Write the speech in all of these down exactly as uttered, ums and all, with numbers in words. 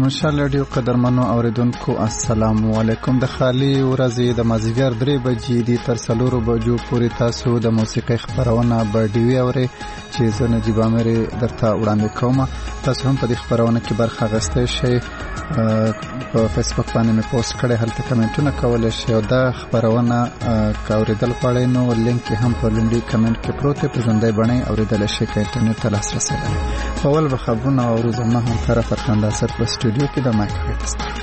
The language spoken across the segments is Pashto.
مشال رادیو قدرمنو اوریدونکو السلام علیکم. د خالی ورځې د مازیګر درې بجې دي تر څلورو بجو پورې تاسو د موسیقي خبرونه به ډیوي اورئ چې زه نجیب عامر درته وړاندې کوم. تاسو هم په دې خبرونه کې برخه اخیستی شئ. په فیسبوک باندې مې پوسټ کړی، هلته کمنټونه کولی شئ او دا خبرونه که اورېدل غواړئ نو لینک یې هم په لومړي کمنټ کې پروت دی، په ژوندۍ بڼه یې اورېدلی شئ که انټرنېټ ته لاسرسی لرئ. په اول به خبرونه اورو. زما همکاره فرخنده اثر په سټوډیو کې د مایک غېږ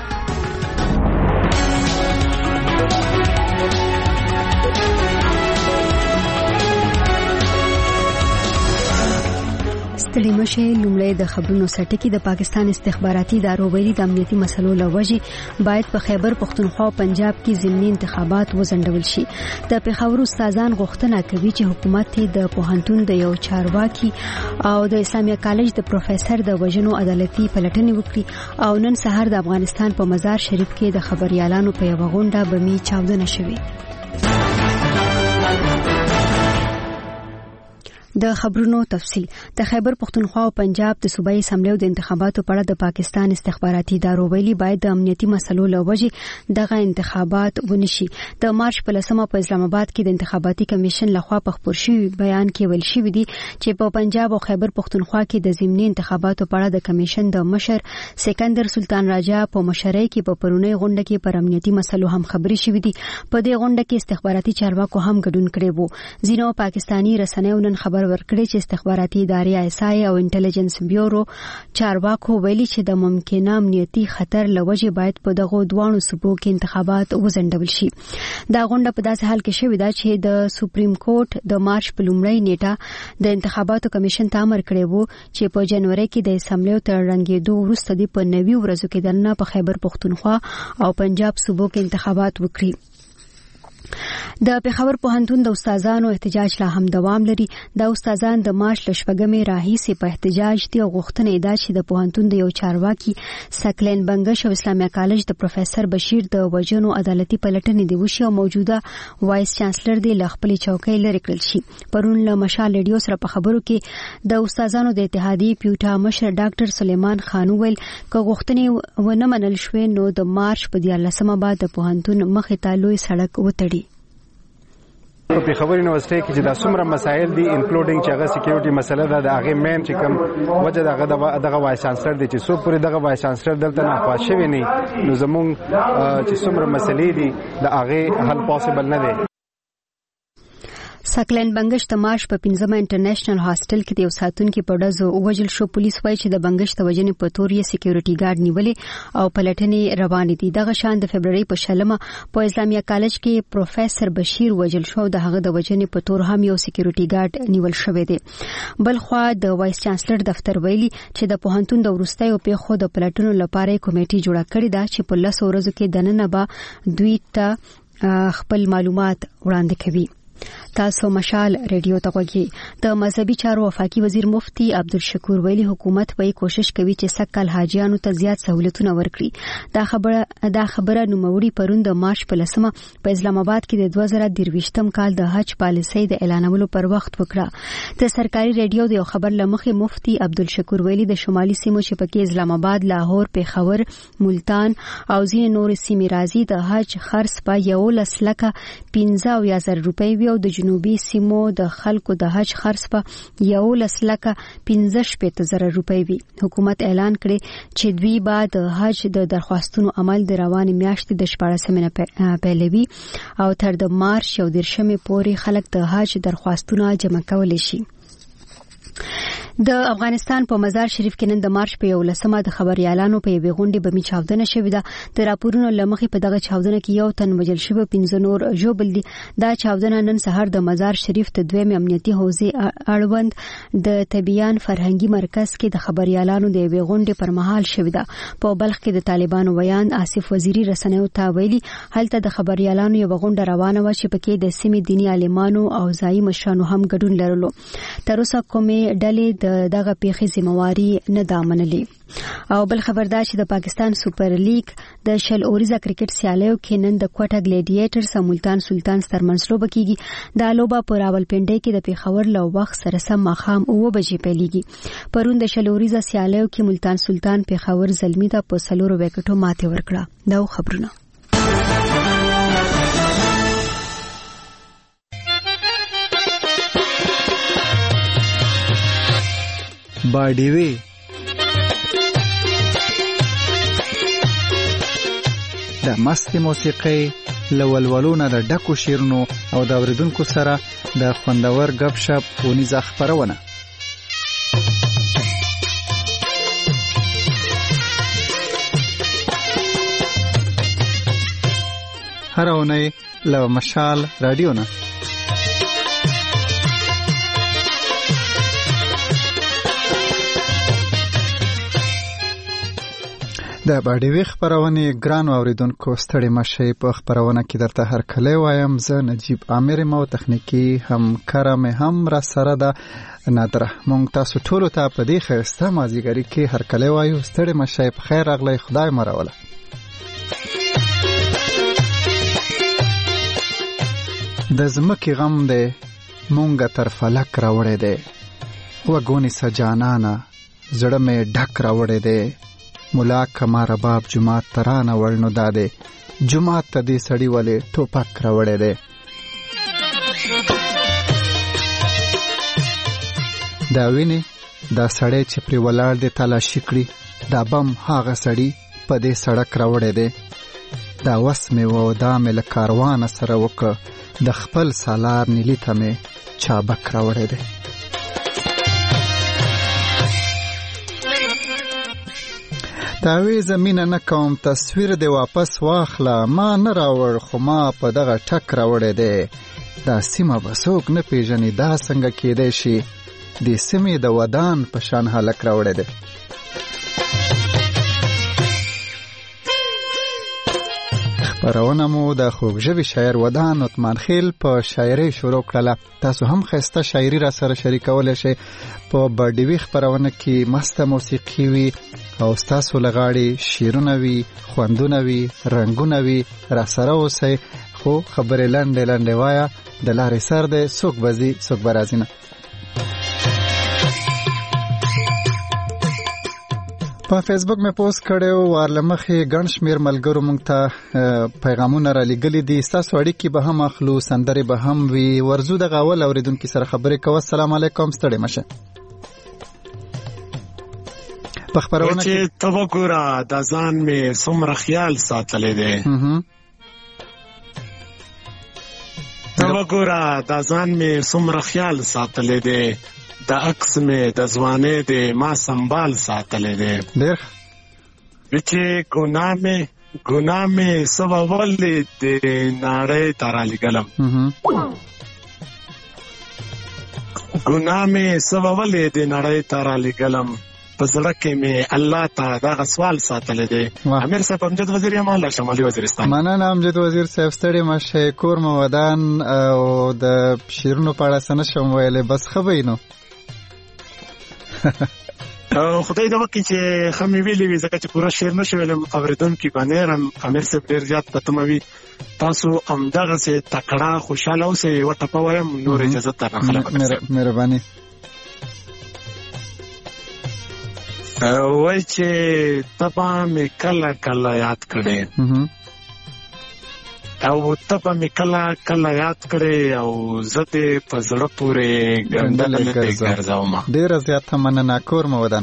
ستړي مشه. لومړی د خبرونو سرټکی. د پاکستان استخباراتي ادارو ویلي د امنیتي مسلو لوجې باید په خیبر پختونخوا او پنجاب کې ضمني انتخابات وځنډول شي. د پېښور استادان غوښتنه کوي چې حکومت د پوهنتون د یو چارواکي او د اسلامیه کالج د پروفیسور د وژنو عدالتي پلټنې وکړي او نن سهار د افغانستان په مزار شریف کې د خبريالانو په یو غونډه بمي چاودنه شوې. د خبرونو تفصیل. د خیبر پختونخوا او پنجاب د صوبایي اسمبلیو د انتخاباتو په اړه د پاکستان استخباراتي ادارو ویلي باید د امنیتي مسلو لوجې دغه انتخابات ونشي. د مارچ په لسمه په اسلام آباد کې د انتخاباتي کمیشن لخوا په خپور شوی بیان کې ویل شوی دی چې په پنجاب او خیبر پختونخوا کې د ضمني انتخاباتو په اړه د کمیشن د مشر سکندر سلطان راجا په مشرۍ کې په پرونی غونډه کې پر امنیتي مسلو هم خبري شوې دي. په دې غونډه کې استخباراتي چارواکو هم ګډون کړی وو. ځینو پاکستانی رسنیو نن خبر ورکړي چې استخباراتي ادارې آی اس آی او انټيليجنس بیورو چارواکو ویلي چې د ممکنه امنیتي خطر لوجې باید په دغه دوانو صوبو کې انتخابات وځنډول شي. دا غونډه په داسې حال کې شوې ده چې د سپریم کورټ د مارچ په لومړۍ نیټه د انتخاباتو کمیشن ته امر کړی وو چې په جنوري کې د اسمبلیو تر رنګېدو وروسته د په نوي ورځو کې دننه په خیبر پختونخوا او پنجاب صوبو کې انتخابات وکړي. د پېښور پوهنتون د استادانو احتجاج لا هم دوام لري. د استادان د مارچ لشپږمې راهیسې په احتجاج دي او غوښتنه یې ده چې د پوهنتون د یو چارواکي سکلین بنگش او اسلامیه کالج د پروفیسور بشیر د وژنو عدالتي پلټنې دی وشي او موجوده وایس چانسلر دی له خپلې چوکۍ لرې کړل شي. پرون له مشال ریډیو سره په خبرو کې د استادانو د اتحادیې پیوټا مشر ډاکټر سلیمان خان ویل که غوښتنې ونه منل شوې نو د مارچ په دیارلسمه بعد د پوهنتون مخې ته لوی سړک وتړي. په پېښور یونیورسيټي کې چې دا څومره مسایل دي انکلوډینګ چې هغه سکیورټي مسله ده، د هغه مین چې کوم وجه دغه دغه وایس چانسلر دی چې څو پورې دغه وایس چانسلر دلته نه پات شوی نه نو زموږ چې څومره مسلې دي د هغه حل پاسبل نه دی. سکلین بنگش د مارچ په پنځمه انټرنیشنل هاسټل کې د یو ساتونکي په ډزو وژل شو. پولیس وایي چې د بنگش د وژنې په تور یې سکیورټي ګارد نیولې او پلټنې روانې دي. دغه شان د فبرवरी په شلمه په اسلامیه کالج کې پروفیسور بشیر وژل شو. د هغه د وژنې په تور هم یو سکیورټي ګارد نیول شوی دی. بل خو د وایس چانسلر دفتر ویلي چې د پوهنتون د وروستیو پیښو د پلټنو لپاره کمیټه جوړه کړې ده چې په لس ورځو کې دننه به دوی ته خپل معلومات وړاندې کوي. تاسو مشال ریډیو ته غوږی. د مذهبي چارو وفاقي وزیر مفتی عبدالشکور ویلي حکومت به کوشش کوي چې سکل حاجیانو ته زیات سہولتونه ورکړي. دا خبره دا خبره نوموړي پرون د مارچ په لسمه په اسلام آباد کې د دوه زره درویشتم کال د حج پالیسۍ د اعلانولو پر وخت وکړه. د سرکاري ریډیو د یو خبر لمخې مفتی عبدالشکور ویلي د شمالي سیمو چې پکې اسلام آباد، لاهور، پېښور، ملتان او ځینې نور سیمې راځي د حج خرڅ په یولس لکه پنځه اویا زره روپۍ وي او د جنوبي سیمو د خلکو د حج خرڅ په یولس لکه پنځه شپېته زره روپۍ وي. حکومت اعلان کړي چې دوی به د حج د درخواستونو عمل د روانې میاشتې د شپاړسمې نه پیلوي او تر د مارچ یو دېرشمې پورې خلک د حج درخواستونه جمع کولی شي. د افغانستان په مزار شریف کې نن د مارچ په یولسمه د خبريالانو په یوې غونډې بمي چاودنه شوې ده. د راپورونو لمخې په دغه چاودنه کې یو تن وژل شوی، پنځه نور ژوبل دي. دا چاودنه نن سهار د مزار شریف ته دویم امنیتي حوزې اړوند د طبيعان فرهنګي مرکز کې د خبريالانو د یوې غونډې پر مهال شوې ده. په بلخ کې د طالبانو ویان آصف وزیری رسنیو ته ویلي هلته د خبريالانو یو غونډه روانه و چې پکې د سیمې دینی عالمانو او ځایي مشرانو هم ګډون لرلو. تر اوسه کومې ډلې د د دغه پیښې ذمہواری نه دا منلې. او بل خبردار چې د پاکستان سوپر لیگ د شل اوریزه کرکټ سیالیو کې نن د کوټه ګلیډیټرز او ملتان سلطان ترمنځ لوبه کیږي. دا لوبه په راولپنډي کې د پیښور له وخت سره سم ماښام اوه بجې پیلېږي. پرون د شل اوریزه سیالیو کې ملتان سلطان پیښور زلمی ته په څلورو وکټو ماتې ورکړه. دا خبرونه باډیوي د مستي موسیقي لولولونه د ډکو شیرونو او د اوریدونکو سره د خوندور غب شپ ونیزه خبرونه. هر اونۍ له مشال رادیو نه د باډیوي خبرونه ګران اوریدونکو ستړي مشه په خبرونه کې درته هر کله وایم. زه نجیب عامر مو تخنیکی هم کرم هم را سره ده نادره. مونږ تاسو ټول ته په دې خسته مازیګری کې هر کله وایو ستړي مشه په خیر راغلی. خدای مروله. د زمکه غم ده مونږه تر فلک راوړې ده وګونی سجانانا زړه مې ډک راوړې ده. مولا کما رباب جمعات ترانه ورنو داده جمعات ته دې سړی ولې ټوپک راوړې ده. دا ویني دا سړی چې پرې ولاړ دی تلاشي کړي دا بم هغه سړی په دې سړک راوړې ده. دا وس مې و دا مې له کاروانه سره وکړه د خپل سالار نیلی ته مې چابک راوړې ده. تاوی زمینه نکوم تصویر دی واپس واخله ما نه راوړ خو ما په دغه ټک راوړې ده. دا سیمه به څوک نه پیژني دا څنګه کېدی شي د سیمې د ودان په شان هلک راوړې ده. خبرونه مو د خوږژبي شاعر ودان عثمان خیل په شاعري شروع کړله. تاسو هم خسته شاعري را سره شریکولی شئ. په باډیوي خبرونه کې مسته موسیقي وي او تاسو لغاړي شیرونه وي خوندونه وي رنگونه وي را سره اوسئ. خو خبرې لنډې لنډې وایا د لارې سر دی څوک بځي څوک به راځي نه. په فیسبوک مې پوسټ کړو وارلمخې ګڼ شمېر ملګرو مونږ ته پیغامونه را لېږلي دي. ستاسو اړیکې به هم اخلو سندرې به هم وي. ورځو دغه اول اورېدونکي سره خبرې کوو. السلام علیکم ستړي مشه. په خبرونه کې ته وګوره د ځان مې څومره خیال ساتلی دی. ته وګوره د ځان مې څومره خیال ساتلی دی. د عکس مې د ځوانۍ دی ما سنبال ساتلی دی. ډېر چې ګناه مې ګناه مې څه ولې د نړۍ ته رالیږلم ګناه مې څه ولې د نړۍ ته رالیږلم په زړه کې مې الله ته دغه سوال ساتلی دی. امیر صاحب امجد وزیر یم الله شمالي وزیرستان. مننه امجد وزیر صاحب ستړي مشه. کور مو ودان او د شیرونو په اړه څه نشم ویلی بس ښه به نو خدای دا وکړي چې ښه مې ویلې وي ځکه چې پوره شعر نه شو ویلی. اورېدونکي به نه امیر صاحب ډېر زیات په تمه وي. تاسو همدغسې تکړه خوشحاله اوسئ. یوه ټپه وایم نور اجازت درنه خلک مهرباني. وای چې ته به مې کله کله یاد کړې او ته به مې کله کله یاد کړې او زه دې په زړه پورې ګنډلې دې ګرځوم. ډېره زیاته مننه. کور مو ودان.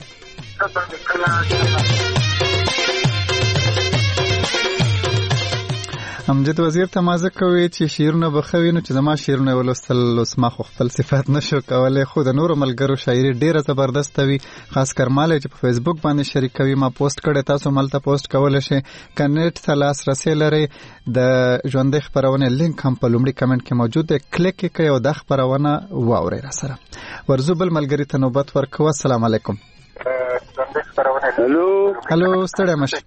امجد وزیر ته مازه کوي چې شیرونه به ښه وي نو چې زما شیرونه ولوستل اوس ما خو خپل صفات نشو کولی. خو د نورو ملګرو شاعري ډېره زبردسته وي خاص کر مالی چې په فیسبوک باندې شریکوي. ما پوسټ کړی تاسو ملته پوسټ کولی شئ. که نیټ ته لاسرسی لرئ د ژوندۍ خپرونې لینک هم په لومړي کمنټ کې موجود دی. کلیک یې کړئ او دا خپرونه واورئ را سره. ورځو بل ملګري ته نوبت ورکوو. السلام علیکم. هلو هلو ستړی مشه.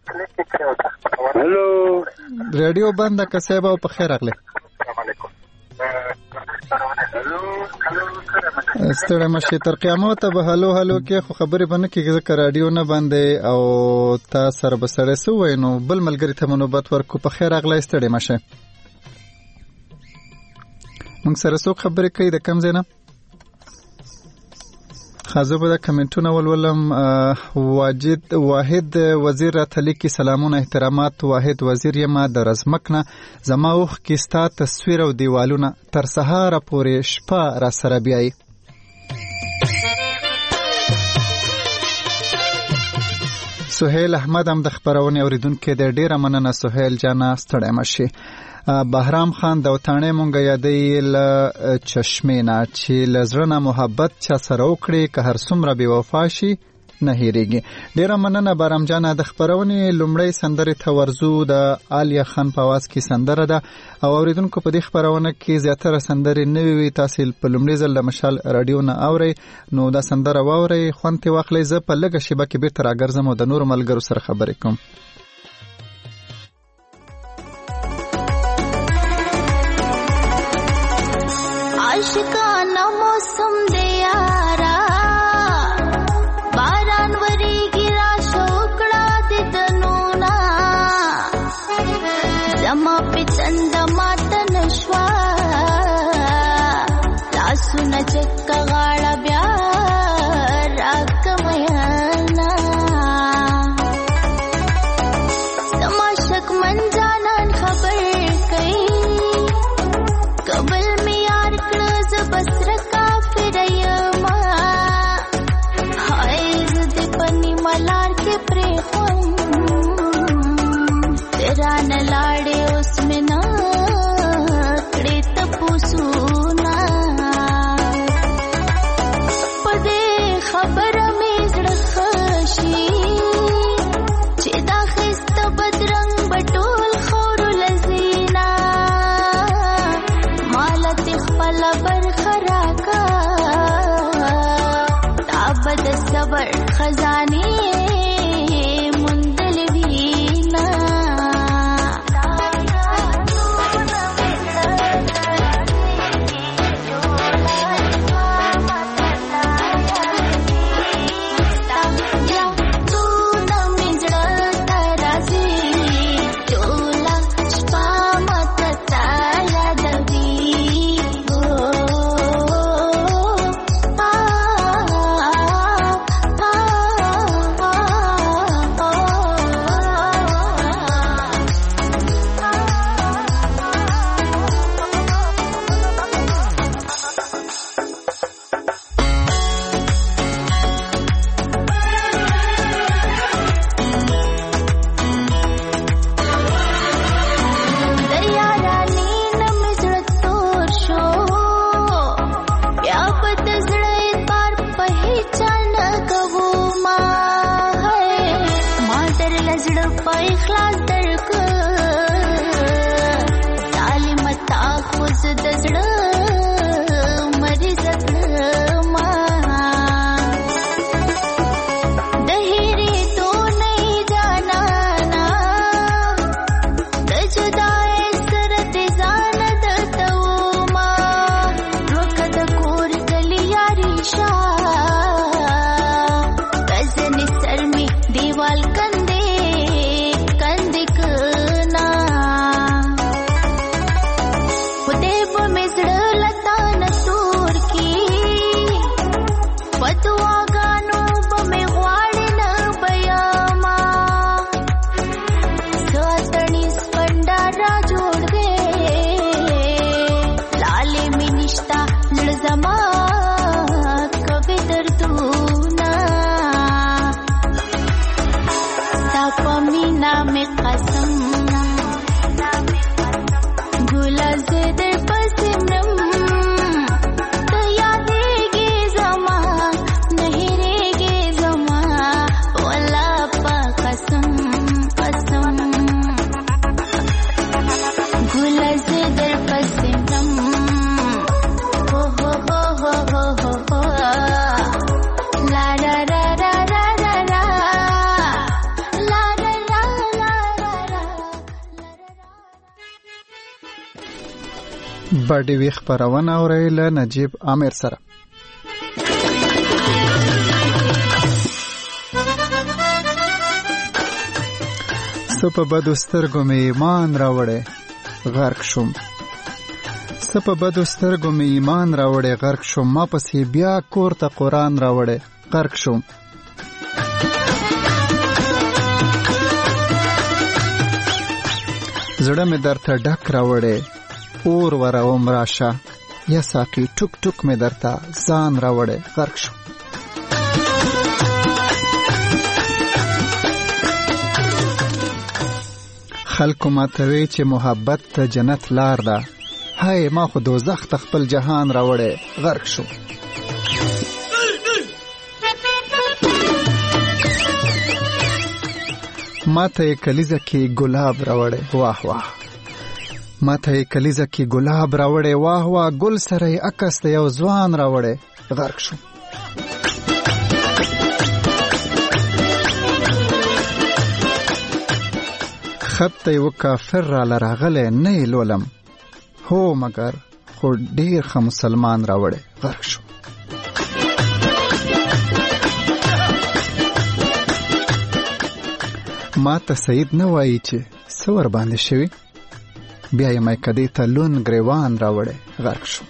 هلو ریډیو بنده که صاحب او په خیر راغلی. ستړی مشه تر قیامت به هلو هلو کې خو خبرې باندې کې ځکه رادیو نه باندې او تا سره به سړی سو وینو بل ملګری ته منوبت ورکو په خیر اغلی ستړی مشه موږ سره څوک خبرې کوي د کم ځای نه خازو به د کمنټونه ولولم واجد واحد وزیر راته لیکي سلامونه احترامات واحد وزیر یما د رزمکنه زما اوخ کې ستا تصویر او دیوالونه تر سهاره پورې شپه را سره بیایي سهیل احمد هم د خبرونې اوریدونکو د ډیره مننه سهیل جانا ستړی مشي بهرام خان د وطنې مونږ یادې ل چشمینا چې لزرنه محبت چا سره وکړي که هر څومره بې وفا شي نه هېریږي ډیره مننه بهرام جانا د خبرونې لومړی سندرې ته ورځو د عالیه خان په आवाज کې سندره ده او اوریدونکو په دې خبرونه کې زیاتره سندرې نوې وي تاسو په لومړي ځل د مشال رادیو نه اورئ نو دا سندره واورئ خوند ترې واخلئ زه په لږه شیبه کې بیرته راګرځم او د نورو ملګرو سره خبرې کوم عاشقانه موسم دی یارا باران وریږي راشه وکړه د دنونه زما په تند ماته نشوه لاسونه چکه غاړه بیا راکمیانا زما شکمن جانان خبر کوي قبل می یار کړه زبسر کافر یما هاي زدې پنی ملار کې پرې خوم تیرا نه لاړې اوس مې نه کړې ته پوسونا پدې خبره مې زړه خشي چې دا خسته بدرنګ بټول خور لزینا مالت خپل برخراکا تابد صبر خزانه مندل وینا باډي وی خبرونه اورېل نجیب عامر سره. سپه بدو سترګو مې ایمان راوړې غرق شوم سپه بدو سترګو مې ایمان راوړې غرق شوم ما پسې بیا کور ته قرآن راوړې غرق شوم زړه مې درته ډک راوړې اور وروم راشه یا ساقي ټوک ټوک مې درته ځان راوړې غرق شوم خلکو ماته وی چې محبت ته جنت لار ده هاي ما خو دوزخ ته خپل جهان راوړې غرق شوم ماته یې کلیزه کې ګلاب راوړې واه واه ماته یې کلیزه کې ګلاب راوړې واه واه ګل سره یې عکس د یو ځوان راوړې غرق شوم خط ته یو کافر را لراغله نه لولم هو مگر خو ډیر خ مسلمان راوړې غرق شو ما ته سید نه وایي چې څور باندې شوی بیا یې مې کدی ته لون گریوان راوړې غرق شو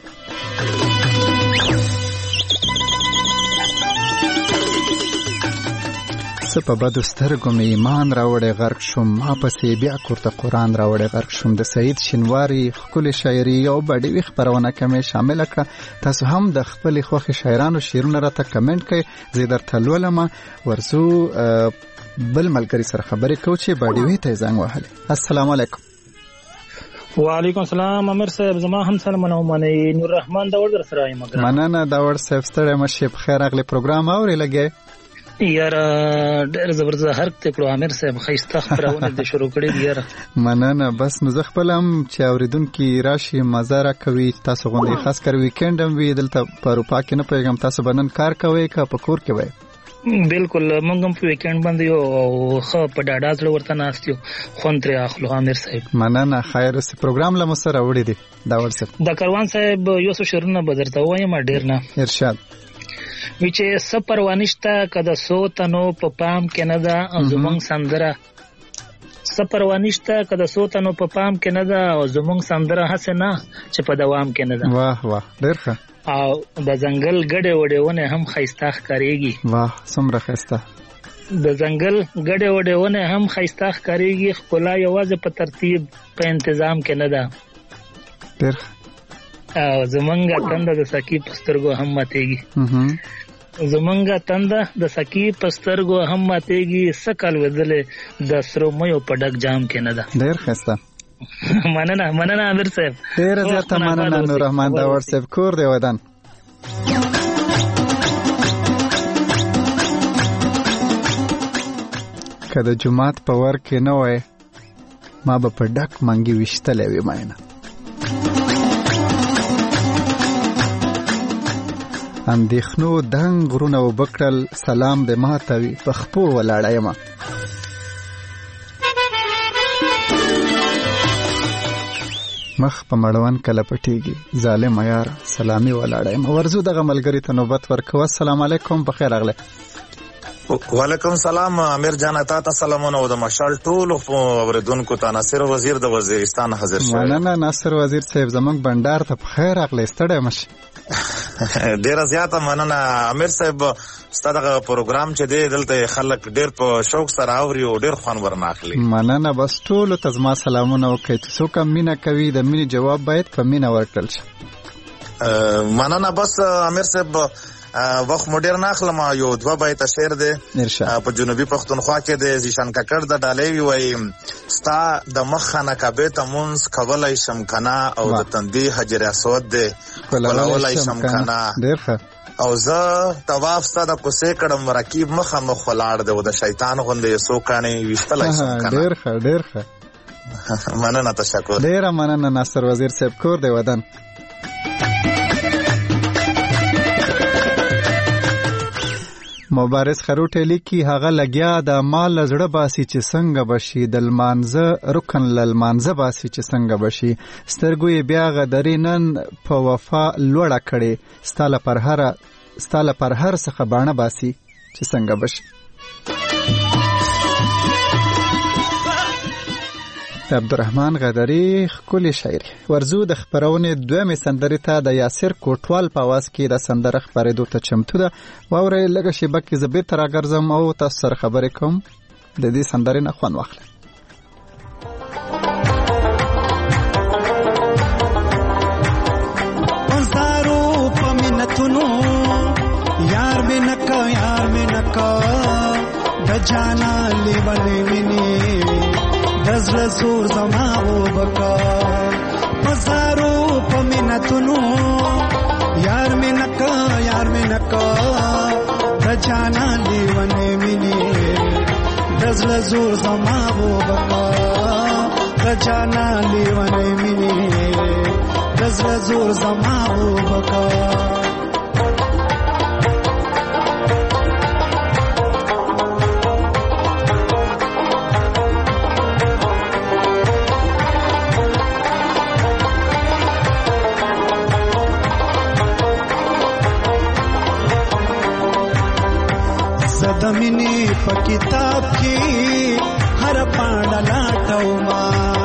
سپه بدو سترګو مې ایمان راوړې غرق شوم ما پسې بیا کورته قرآن راوړې غرق شوم د سعید شینواري ښکلې شاعري او باډي وی خپرونه کې مې شامله کړه تاسو هم د خپلې خوښې شاعرانو شعرونه راته کمنټ کړئ زه درته لولم ورسو بل ملګري سره خبرې کوو چې باډي وی ته زنګ وهلی السلام علیکم وعلیکم السلام امیر صاحب زما هم سلامونه ومنئ نور رحمان داور در سره یم مننه داور صاحب ستړی مشه په خیر اغلی پروګرام اورې لګې یار ډېر زبردست حرکت کړو امیر صاحب خیسته خبرونه دې شروع کړې دي یار مننه بس نو زه خپل هم چې اوریدونکي راشي مزه را کوي تاسو غونډې خاص کر ویکند هم وی دلته په اروپا کې نه پیغام تاسو بنن کار کوي کا په کور کې وای بالکل موږ هم په ویکند باندې یو خو په ډاډه ځل ورته ناستیو خون تر اخلو امیر صاحب مننه خیر سي پروګرام له مسره وړي دي دا ورسره د کاروان صاحب یو څه شرونه بدرته وایم ډیر نه ارشاد وچه سفر وانشتا کده سو تنو په پام کې نه ده او زمونږ سندره سفر وانشتا کده سو تنو په پام کې نه ده او زمونږ سندره هڅه نه چې په دوام کې نه ده واه واه ډیر ښه او د ځنګل ګډه وډهونه هم خيسته ښکاریږي واه څومره خيسته د ځنګل ګډه وډهونه هم خيسته ښکاریږي خپل یوازې په ترتیب په تنظیم کې نه ده ډیر او زمونږه تنده د سکی پسترګو هم ماتېږي زمونږه تنده د سکی پسترګو هم ماتېږي سکل وزله د سرو مې په ډک جام کې نه ده ډیر خسته مننه مننه امیر صاحب ډیر زیاته مننه نور رحمان دا ورسېب کور دی ودان کله جمعات په ور کې نه وای ما به په ډک منګي وشتلې وې ماینه اندېښنو دنګ غرونه وبکړل سلام دې ماته وي په خپو ولاړه یم مخ په مړوان کله پټیږي ظالم یار سلامي ولاړه یم ورزو دغه ملګری ته نوبت ورکو السلام علیکم بخیر اغله وعلیکم سلام امیر جان تا ته سلامونه او د مشال ټول اوریدونکو ته ناصر وزیر د وزیرستان حاضر شوی مننه ناصر وزیر صاحب زمونږ بندر ته بخیر اغله ستړی مشه ډیر زیاته مننه امیر صاحب ستاسو پروګرام چې دی دلته خلک ډیر په شوق سره اوري او ډیر خوان ورناخلي مننه بس ټول ته زما سلامونه وکړئ څوک مینا کوي د مینې جواب باید په مینا ورکړل شي مننه بس امیر صاحب وخت مډر ناخلم یو دوا بیت شعر دی په جنوبي پښتونخوا کې د زیشان ککړ د ډالۍ وی ستا د مخانه کبه ته مونږ کولای شم کنا او د تندې حجر اسود دی کولای شم کنا ډیر ښه او زه طواف ساده کوسه کړم رقیب مخه مخ ولاړ دی د شیطان غوندې سو کانه وشتلای شم کنا ډیر ښه ډیر ښه مننه تشکر ډیر مننه ناصر وزیر صاحب کور دی ودان مبارز خروټه لیکي هغه لګیا د مال زړه باسي چې څنګه بشي د لمانځه رکن لمانځه باسي چې څنګه بشي سترګو یې بیا غدري نن په وفا لوړه کړي ستاله پر هر ستاله پر هر څه باڼه باسي چې څنګه بشي. عبدالرحمن غدری خپل شاعري ورزو د خبرونه دویمه سندره ته د یاسر کوټوال په आवाज کې د سندره خبرېدو ته چمتو ده واورې لږه شیبه کې زبې تر راګرځم او تاسو سره خبرې کوم د دې سندره نه خوان واخلئ. پزارو پمنتونو یار مې نکا یار مې نکا د جانا لیوالې منی دزل زور زماو بکا پزارو پمنتونو یار میں نکا یار میں نکا دجانا لیونے منی دزل زور زماو بکا دجانا لیونے منی دزل زور زماو بکا زمینی په کتاب کې هر پاڼه لاټوما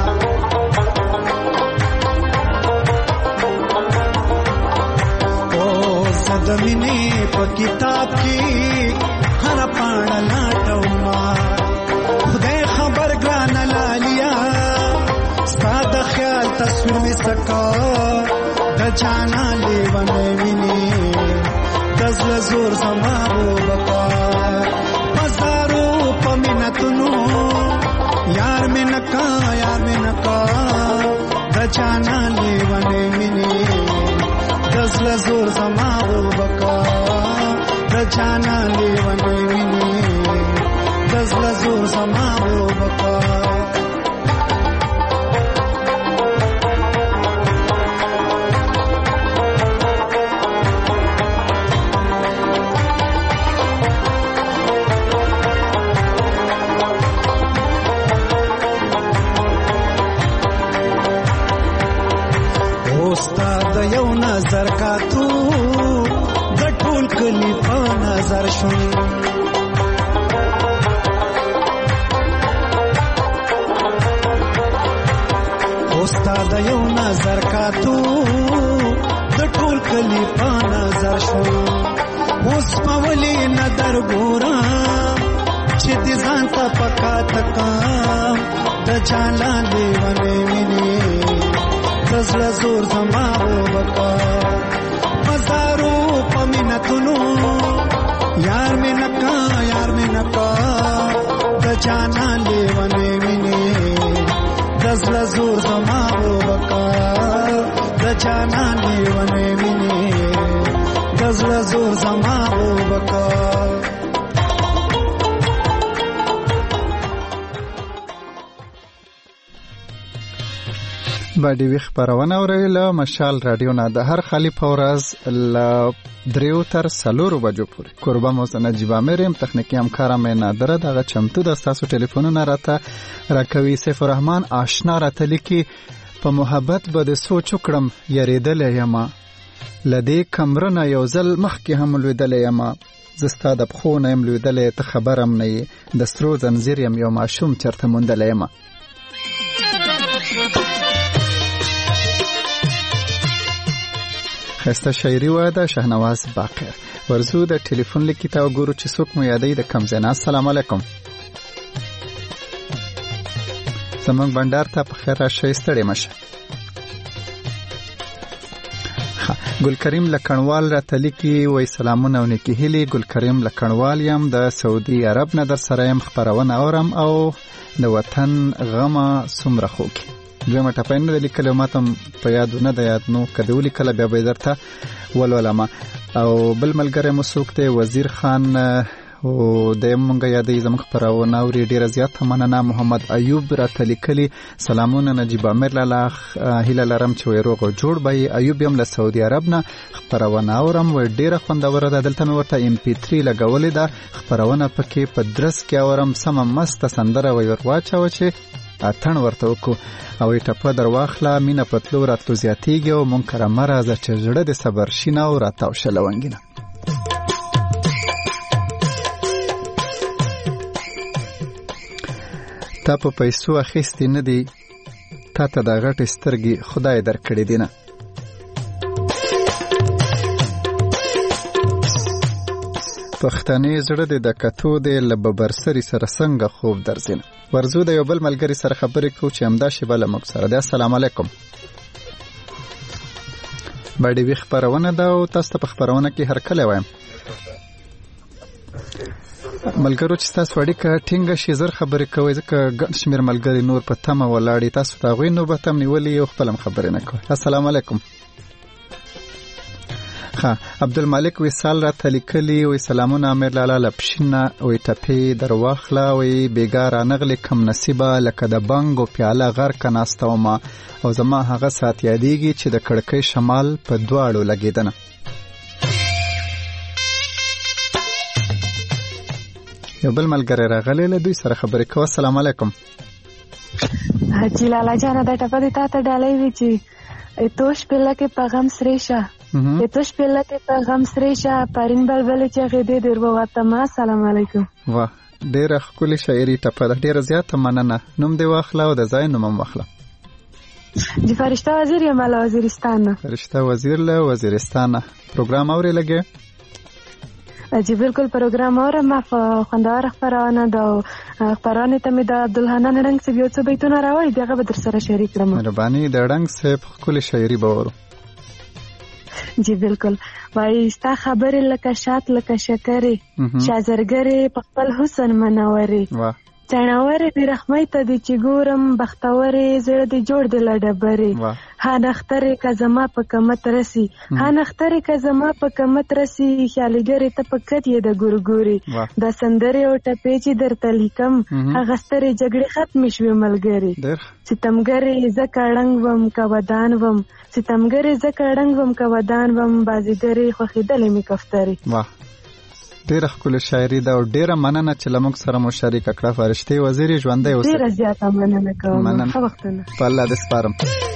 او زمینی په کتاب کې هر پاڼه لاټوما خدای خبر ګران لالیا ستاد خیال تصویر می سکا د جانا لیونه ویني دزل زور زماو بکا پزارو پمنتونو یار میں نکا یار میں نکا دجانا لیونے منی دزل زور زماو بکا دجانا لیونے منی دزل زور زماو بکا یو نظر کاتو د ټول کلی په نظر شو استاد یو نظر کاتو د ټول کلی په نظر شو اوس پولی نظر ګورا چې دې ځان ته پکا تکا د جانا لیونه منی دزل زور زماو بکا پزارو پمنتونو یار میں نکا یار میں نکا دجانا لیونے منی دزل زور زماو بکا دجانا لیونے منی دزل زور زماو بکا باندې وی خبرونه اورېله مشال رادیو نه د هر خالی پورز ل دریو تر سلورو بجو پورې قربان موسنه جیبا مریم تخنیکی همکارا مې نادره دغه چمتو د تاسو ټلیفونونه راته راکوي سیف الرحمن آشنا راته لیکي په محبت به د سوچ کړم یریدل یم لدې کمرنه یو ځل مخکې هم لویدل یم زستا د بخو نه یم لویدل ته خبرم نه د سترو زنځیر یم یو ماشوم چرته موندل یم خسته شاعري و د شهنواز باقر ورزو د ټلیفون لیکي تا وګورو چې څوک مو یادې د کم زنا. السلام علیکم زمونږ بندر ته په خیر راشئ ستړي مشه. ګل کریم لکنوال را تلیکی وای سلامونه او نیکی هیلی. ګل کریم لکنوال یم د سعودي عرب نه در سره یم خبرونه اورم او د وطن غمه سمره خوکی دویمه ټاپاین نه لیکل ماته په یاد نه د یاد نو کده ولیکل بیا به درته ولولما. او بل ملګری مو سوکته وزیر خان او د مونږه یادې زموږ خبرونه اوري ډیره زیاته مننه. محمد ایوب راته لیکلي سلامونه نجیب امیر لاله هیله لرم چې وې روغ او جوړ به. ایوب هم له سعودي عرب نه خبرونه اورم و ډیره خوندوره ده. دلته مې ورته ام پی تھری لګولې ده خبرونه پکې په درس کې اورم سم مست سندره وي ورواچو چې اتن ورته وکړو او ټپه در واخله مینه پتلو راتلو زیاتیږي او مونږ کرامه راځه چې زړه د صبر شینه او راتاو شلونګینه. تا په پیسو اخیستې نه دي تا ته د غټې سترګې خدای درکړې دي نه. پښتنې زړه دې د کتو دی له ببرسري سره څنګه خوب درځي نه. ورځو د یو بل ملګري سره خبرې کوو چې همدا شیبه له موږ سره دی. السلام علیکم. باډي وی خبرونه ده او تاسو ته په خبرونه کې هرکلی وایم ملګرو چې تاسو اړیکه ټینګه شي زر خبرې کوئ ځکه ګڼ شمېر ملګري نور په تمه ولاړ تاسو ته هغوی نوبت هم نیولي او خپل هم خبرې نه کوئ. السلام علیکم. ها عبدالمالک وصال راته لیکلي وی سلامونه امیر لاله له پښینه وی ټپې در واخله وی بېګا رانغلې کم نصیبه لکه د بنګ او پیاله غرقه ناسته ومه او زما هغه ساعت یادېږي چې د کړکۍ شمال په دواړو لګېدنه. یو بل ملګری راغلی له دوی سره خبرې کوه. السلام علیکم. چې لالا جانه دا ټپه دې تا ته ډالۍ وي چې تو شپېله کې په غم سرې شه تو شپېله کې په غم سرې شه پرین بلبلې چغېدې در ووتمه. السلام علیکم. واه ډېره ښکلې شاعري ټپه ده. ډېره زیاته مننه. نوم دې واخله او د ځای نوم هم واخله. جی فرشته وزیر یم له وزیرستان نه. فرشته وزیر له وزیرستان نه. پروګرام اورې لګې؟ جی بالکل پروګرام اورم. خوندوره خپرونه ده او خپرونې ته مې د عبدالحنان ړنګ صاحب یو څه بیتونه راوړي دي هغه به در سره شریک کړم. مهرباني. د ړنګ صاحب ښکلې شاعري به اورو. جی بالکل. وایي ستا خبرې لکه شات لکه شکرې شازرګرې په خپل حسن منورې چڼورې دې رحمۍ ته دې چې ګورم بختورې زړه دې جوړ دې له ډبرې ها نخترې که زما په کمت رسي ها نخترې که زما په کمت رسي خیالګرې ته په کت یې د ګورګورې دا سندرې او ټپې چې درته لیکم هغه سترې جګړې ختمې شوې ملګرې ستمګرې زه کړنګ وم که ودان وم ستمګرې زه کړنګ وم که ودان وم بازیګرې خوښېدلې مې کفترې. ډیره ښکلې شاعري ده او ډیره مننه چې له موږ سره مو شریکه کړه. فرشتې وزیرې ژوندی اوسه. ډیره زیاته مننه کوم. ښه وختونه. په الله دې سپارم.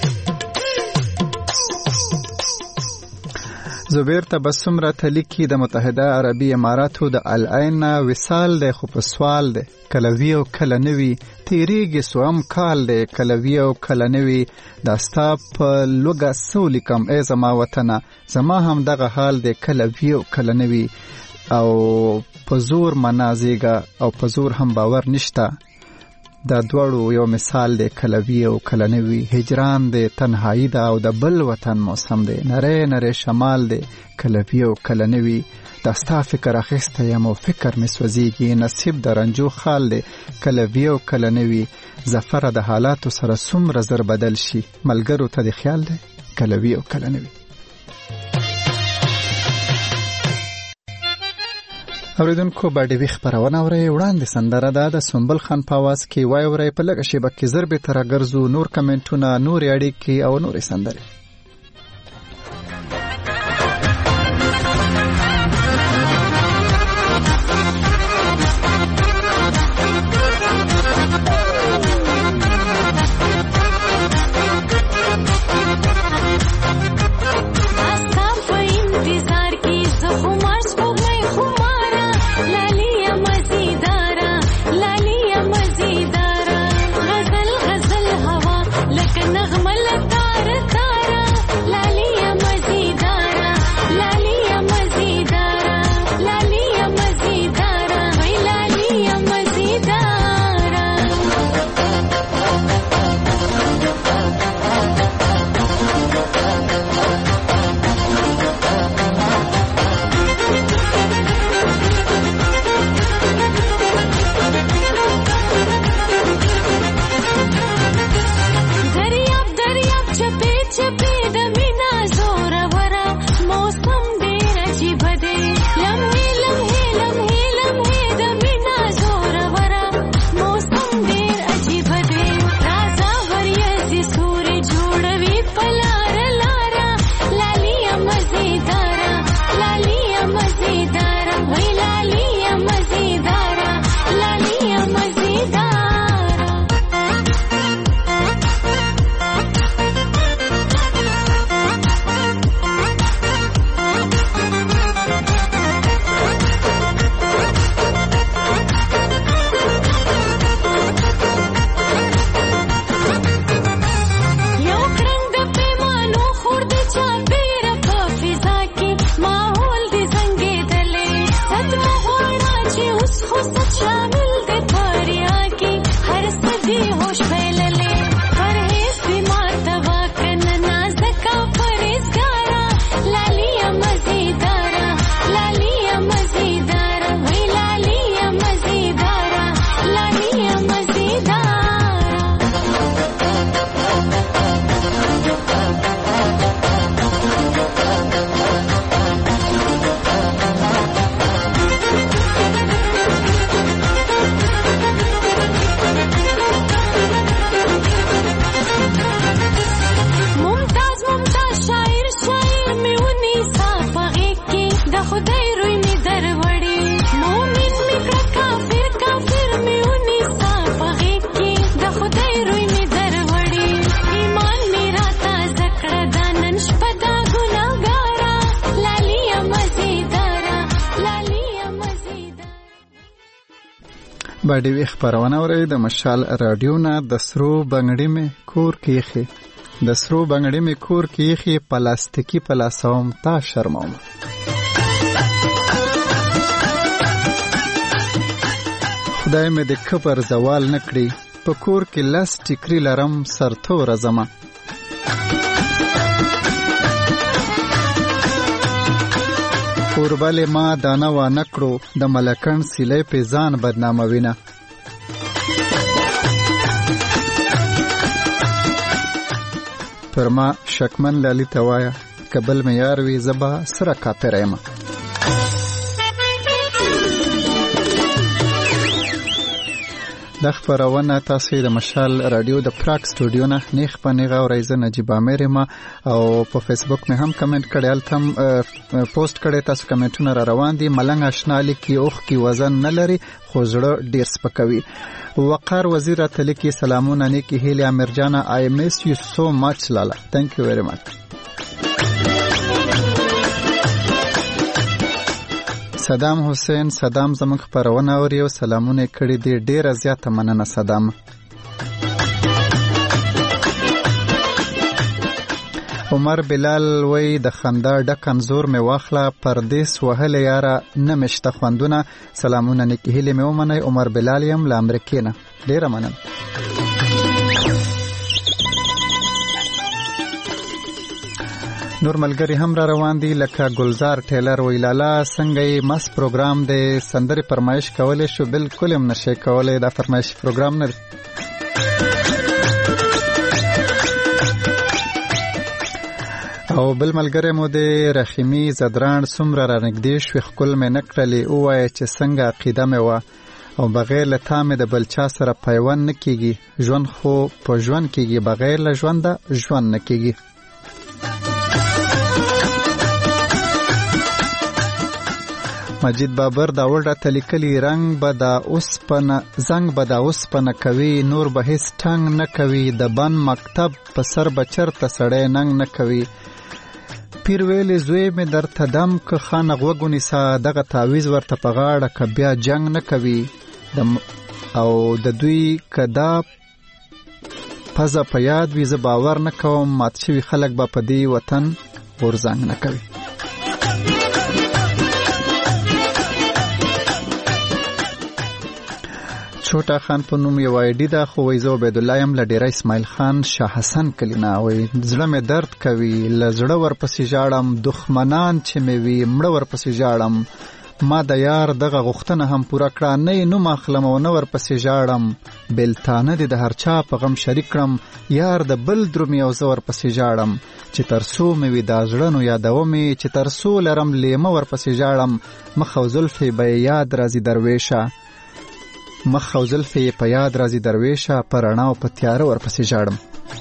زبیر تبسم راته لیکي د متحده عربي اماراتو د العین وصال دی خو په سوال دی کله وي او کله نه وي تېرېږي سوم کال دی کله وي او کله نه وي دا ستا په لوږه څه ولیکم ای زما وطنه زما هم دغه حال دی کله وي او کله نه وي او په زور منازیږه او په زور هم باور نشته دا دواړو یو مثال دی کله وي او کله نه وي هجران دی تنهایی ده او د بل وطن موسم دی نری نری شمال دی کله وي او کله نه وي دا ستا فکر اخیسته یم او فکر مې سوځېږي نصیب د رنجو خال دی کله وي او کله نه وي ظفره د حالاتو سره څومره زر بدل شي ملګرو ته د خیال دی کله وي او کله نه وي. اوریدونکو باډي وی خبرونه اوري وړاندې سندره ده د سنبل خان په आवाज کې وای اوري په لګه شی بکې زر به تر ګرځو نور کمنټونه نور اړیکې او نور سندره. نغمل تار تارا باډي خبرونه اوري د مشال رادیو نه د سرو بنگړې می کور کیخي د سرو بنگړې می کور کیخي پلاستیکي پلاسوم تا شرموم خدای مې د کبر زوال نکړي په کور کې لاس ټیکري لرم سرتور زما اوربل ما دانا و نکړو د ملکن سیلې په ځان بدناموینه پر ما شکمن لالی توایا کبل مې یار وی زبا سره کافر یم د خبرونه تاسو د مشال رادیو د پراک سټوډیو نه نیخ پنیغه او رئیس نجیب امیر ما او په فیسبوک مې هم کمنټ کړی التم پوسټ کړی تاسو کمنټونه را روان دي ملنګ آشنالی کی اوخ کی وزن نه لري خو زړه ډیر سپکوي وقار وزیر اتلکی سلامونه نیکی هیلی امیر جان آی مس یو سو مچ لالا ثانک یو ویری مچ صدام حسین صدام زموږ خبرونه اوري او سلامونه کړي دي ډیره زیاته مننه صدام عمر بلال وای د خندا ډک انزور می واخله پردیس وهله یاره نمشته خوندونه سلامونه نیکی هیله می ومنه عمر بلال یم له امریکا نه ډیره مننه نور ملګری هم را روان دي لکه گلزار ټیلر ویلالا څنګه مس پروګرام د سندري فرمایش کولې شو بالکل هم نشي کولې دا فرمایش پروګرام نه او بل ملګری مو د رحیمی زدران سمره را نږدې شو خپل مې نکړلې او وای چې څنګه عقیده مې و او بغیر له تامه د بلچا سره پیوند نکېږي ژوند خو په ژوند کېږي بغیر له ژوند ژوند نکېږي مجید بابر دا ورډه تلیکلی رنگ به دا اوسپنه زنګ به دا اوسپنه کوي نور به هیڅ ټنګ نه کوي د بن مکتب په سر بچرته سړی ننګ نه کوي پیر ویلې زوی مې درته دم که خانه غوږونی سا دغه تعویز ورته په غاړه که بیا جنگ نه کوي او د دوی که دا پزه په یاد وي زه باور نه کوم مات شوي خلک به په دې وطن غورځنګ نه کوي छोटा खान په نوم یو آیډي دا خو وایزو عبد الله یم لډیره اسماعیل خان شاه حسن کلینا وای زړه مې درد کوي لزړه ورپسې جاړم دښمنان چې مې وی مړه ورپسې جاړم ما د یار دغه غوښتنه هم پوره کړه نه نو مخلم او نو ورپسې جاړم بلتانه د هر چا په غم شریک کړم یار د بل درومي او زور پسې جاړم چې ترسو مې وی دا زړه نو یادومې چې ترسو لرم لیمه ورپسې جاړم مخ او زلفې به یاد راځي درویشه مخ او زلفې په یاد راځي درویشه پر رڼا او په تیاره ورپسې جاړم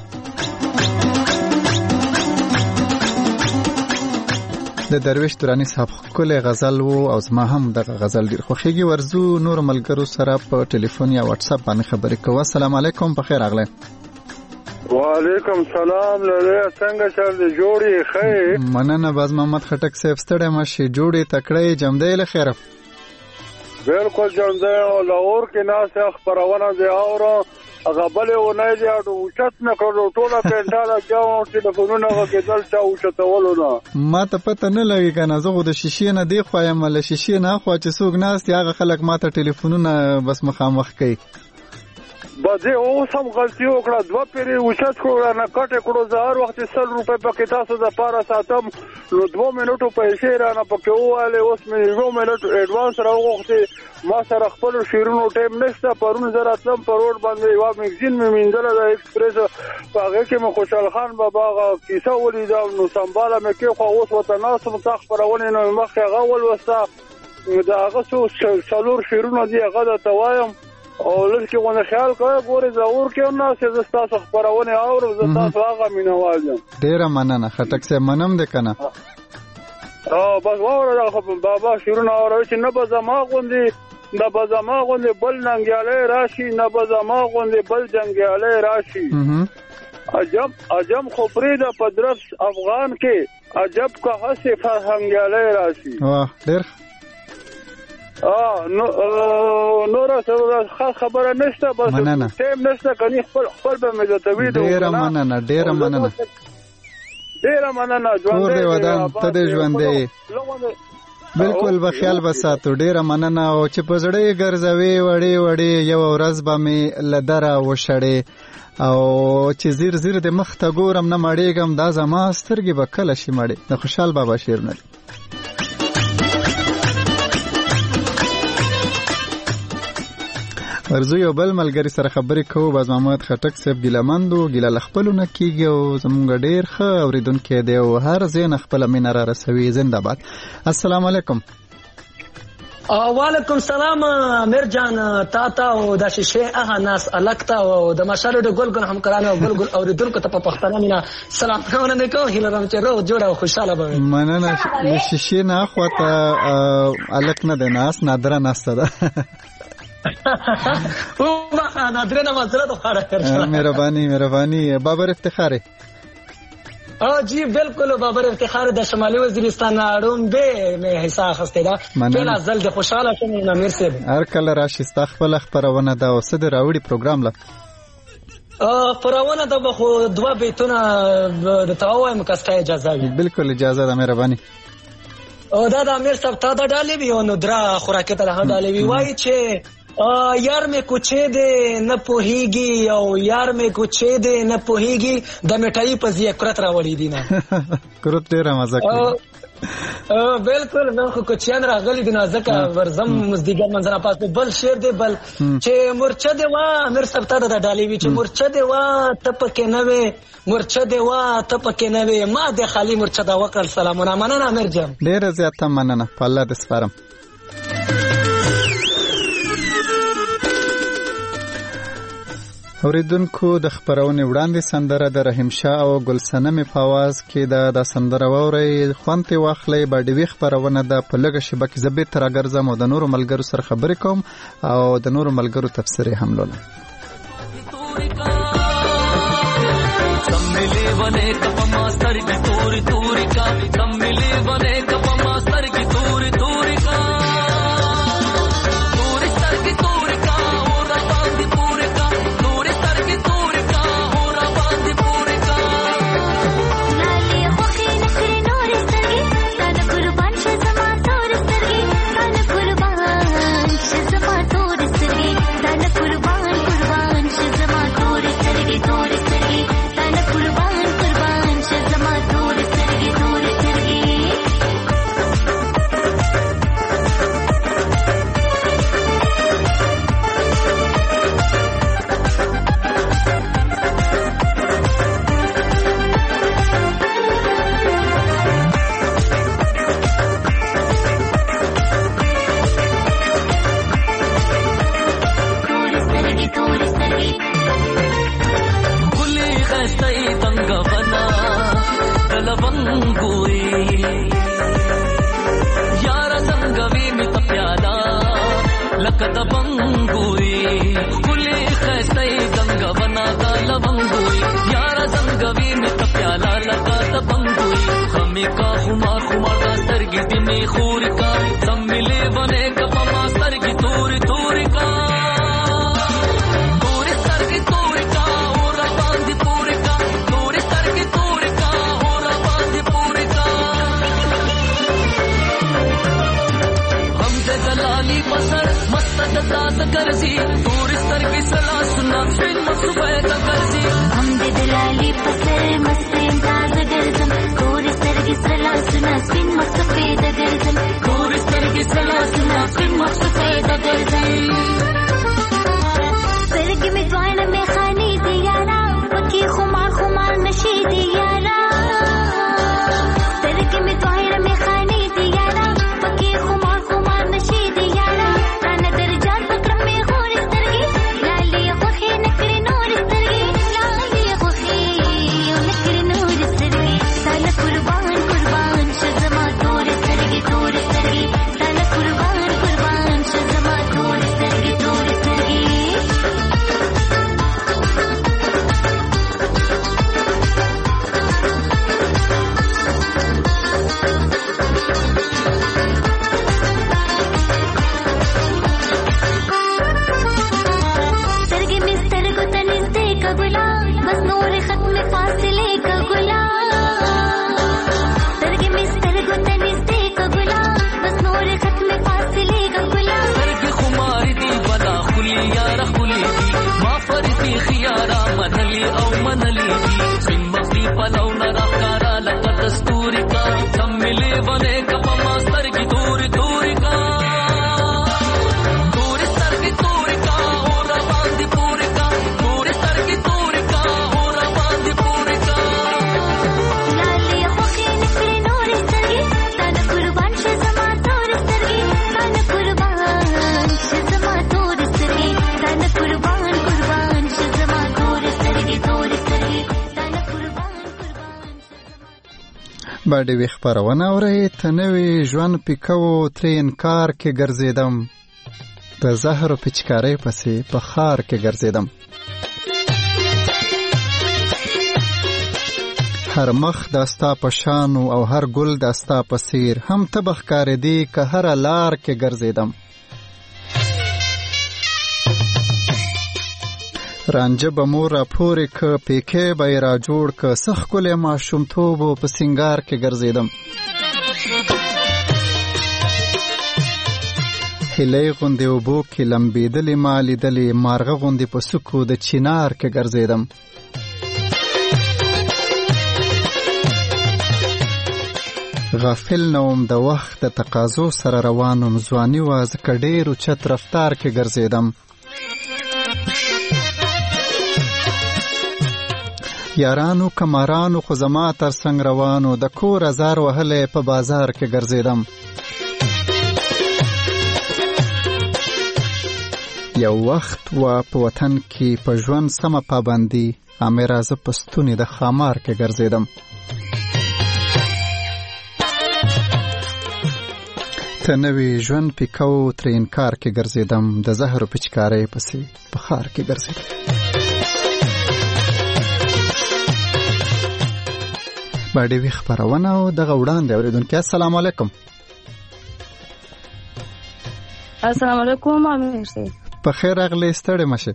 د درویش تورانی صاحب کله غزل وو او زما هم دغه غزل ډیر خوښیږي ورزو نور ملګرو سره په ټلیفون یا واتس اپ باندې خبرې کوو السلام علیکم په خیر اغله وعلیکم سلام لره څنګه چل دی جوړی خیر مننه باز محمد خټک صاحب ستړی مشه جوړی تکړه جمدې له خیر بالکل جمدې او لاور کې ناس خبرونه دی او هغه بلې ونه دی او چت نه کړو ټوله پنټاله جاو ټلیفونونه وکړل چا او چتولو نه ما ته پته نه لګی کنه زه خو د شیشې نه دی خو یم له شیشې نه خو چې څوک ناس دی هغه خلک ما ته ټلیفونونه بس مخامخ کوي بځه او سم غلطي وکړه دوه پیری وشت کړه نه کټه کړو زهر وخت سل روپے پکې تاسو د پاره ساتم نو دوه منټو پیسې را نه پکې واله اوس مې یو منټ اډوانس راوغوښته ما سره خپل شیرونو ټیم نشته پرون زرا تم پروډ باندې یو میگزین مې میندل د ایکسپریس هغه کې مې خوشحال خان بابا کیسه ولیدا نو سمباله مې کې خو اوس وته ناس متخ پرونه نو مخه غول وستا دا هغه څو څلور شیرونو دی هغه د توایم او لکه ونه خیال کوي ګوري زور کې نو چې تاسو خبرونه اورو زه تاسو هغه مینوال یم ډیر مننه خټک سه منم ده کنه او بس وره بابا شیرونه اورو چې نه به زما غوندي نه به زما غوندي بل ننګیاله راشي نه به زما غوندي بل جنگیاله راشي عجب عجب خبرې د پدرس افغان کې عجب که هسه فرهنګیاله راشي واه ډیر اه نو نور سره خبره نشته بس ټیم نشته کني خپل خپل به مې د توید ډیر مننه ډیر مننه ډیر مننه ژوند ودان ته دې ژوندې بالکل به خیال بساتو ډیر مننه او چې په زړه ګرځوي وړي وړي یو ورځ به مې لدره وشړې او چې زیر زیر د مخ ته ګورم نه مړېږم دا زما سترګې به کله شي مړې د خوشحال بابا شعر نه ورزو یو بل ملګری سره خبرې کوو باز محمد خټک صاحب ګیلمندو ګیله خپلو نه کیږي او زمونږ ډیر ښه اوریدونکی دی او هر ځای خپله مینه را رسوي زنده باد. السلام علیکم. وعلیکم سلام امیر جان تا تا او د شیشه هغه ناس الکتا او د مشالو د ګل ګل همکارانو او ګل ګل اوریدونکو ته په پښتنه مینا سلام کوم نه کوم هیله لرم چې روغ جوړ او خوشاله به مننه. شیشه نه خواته الک نه د ناس نادره ناسته ده او ما نادره نه مزره ده خاله مهرباني مهرباني بابر افتخار اه جی بالکل بابر افتخار د شمالي وزیرستان اړوم به مې حصہ اخسته ده بل ازل د خوشاله شوم امیر صاحب هر کله راشي استغفر خبرونه دا وسد راوړي پروګرام لا ا پرونه د بخو دوا بیتونه د تاوایم کسته اجازه وي بالکل اجازه ده مهرباني او دا د امیر صاحب ته دا ډالې وی او نو درا خوراکه ته ډالې وی وای چې یار مې کوچې دې نه پوهیږي او یار مې کوچې دې نه پوهیږي د میټای په ځای کرت راوړی دي نه کرت ډیر مزه کوي بالکل نو خو کوچیان راغلي دي نه ځکه ورزم مزدیګر منځنه پاتې بل شعر دی بل چې مرچه دی وا امیر صاحب ته د ډالې وی چې مرچه دی وا ته پکې نه وې مرچه دی وا ته پکې نه وې ما د خالی مرچه دا وکړ سلامونه مننه امیر جان ډیر زیاته مننه په الله دې سپارم. اوریدونکو د خبرونې وړاندې سندره د رحیم شاه او ګلصنم په आवाज کې د سندره ووري خوانته واخلې باډوي خبرونه د پلګه شبکې زبې تر اگرزم او د نورو ملګرو سره خبرې کوم او د نورو ملګرو تفسیر هم لولم. سملي ونه کپ ماستر کی توري توري کا سملي ونه کپ ماستر کی توري توري کا توري سر کی توري کا اور باندې پورے کا توري سر کی توري کا اور باندې پورے کا نالي خوخي نکري نور سرګي تن قربان شه زما تور سرګي تن قربان شه زما تور سرګي تن قربان قربان شه زما تور سرګي تور سرګي تن قربان قربان شه زما تور سرګي تور سرګي City. कस्तूरी का कम मिले बने कप मास्टर की दूरी दूरी का दूरी सर की दूरी का और बांधी पूरी का दूरी सर की दूरी का और बांधी पूरी का लाली होके निकले नूर सरगी तन कुर्बान शज़मा तोर सरगी तन कुर्बान शज़मा तोर सरगी तन कुर्बान कुर्बान शज़मा तोर सरगी तोर सरगी तन कुर्बान कुर्बान باندې وی خبرونه اوري تنوي ژوند پکاو ترې انکار کې ګرځیدم د زهر او پچکارې پسې په خار کې ګرځیدم هر مخ داستا پشان او هر ګل داستا پسیر هم تبخ کار دی که هر لار کې ګرځیدم رانجه به مور را پورې که پیکې به یې را جوړ که سخ ښکلی ماشومتوب په سینګار کې ګرځېدم هیلۍ غوندې اوبو کې لمبېدلې ما لیدلې مارغه غوندې په سکو د چینار کې ګرځېدم غافل نه وم د وخت د تقاضو سره روان وم ځواني وه ځکه ډېر اوچت رفتار کې ګرځېدم یارانو کمارانو خو زما تر څنګ روانو د کور ازار وهلی په بازار کې ګرځېدم یو وخت و په وطن کې په ژوند سمه پابندي امره زه په ستوني د خامار کې ګرځېدم ته نوي ژوند پکاو ترې انکار کې ګرځېدم د زهر او پچکارۍ پسې په خار کې ګرځېدم باندې وی خبرونه او دغه وړاندې اوریدونکو السلام علیکم السلام علیکم امیر سي په خیر راغلی ستړی مشه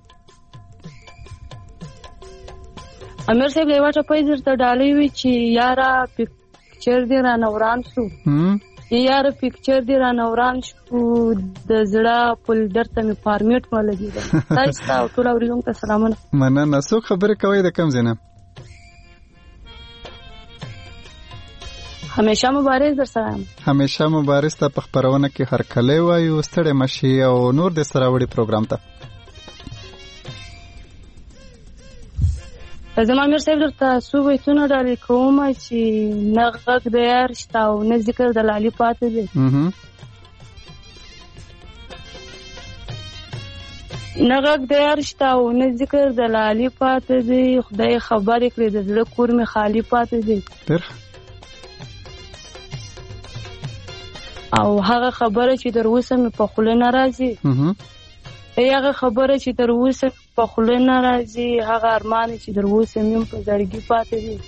امیر صاحب له واټه پیځر ته ډالې وی چې یارا پکچر دی را نوران شو هم یارا پکچر دی را نوران شو د زړه پولډر ته می فارمیټ ولګی دا تاسو ټول اوریدونکو ته سلامونه مننه سو خبره کوي د کم زینه همیشه مبارز در سره همیشه مبارز ته په خبرونه کې هر کله وایو ستړی مشي او نور د سره وړي پروګرام ته زما امیر صاحب درته څو بیتونه ډالې کوم چې نه غږ د یار شته او نه ذکر د لالي پاتې دی نه غږ د یار شته او نه ذکر د لالي پاتې دی خدای خبرې کړې د زړه کور مې خالي پاتې دی او هغه خبره چې در اوسه مې په خوله نه راځي هغه خبره چې در اوسه په خوله نه راځي هغه ارمان چې در اوسه مې په زړګي پاتې دي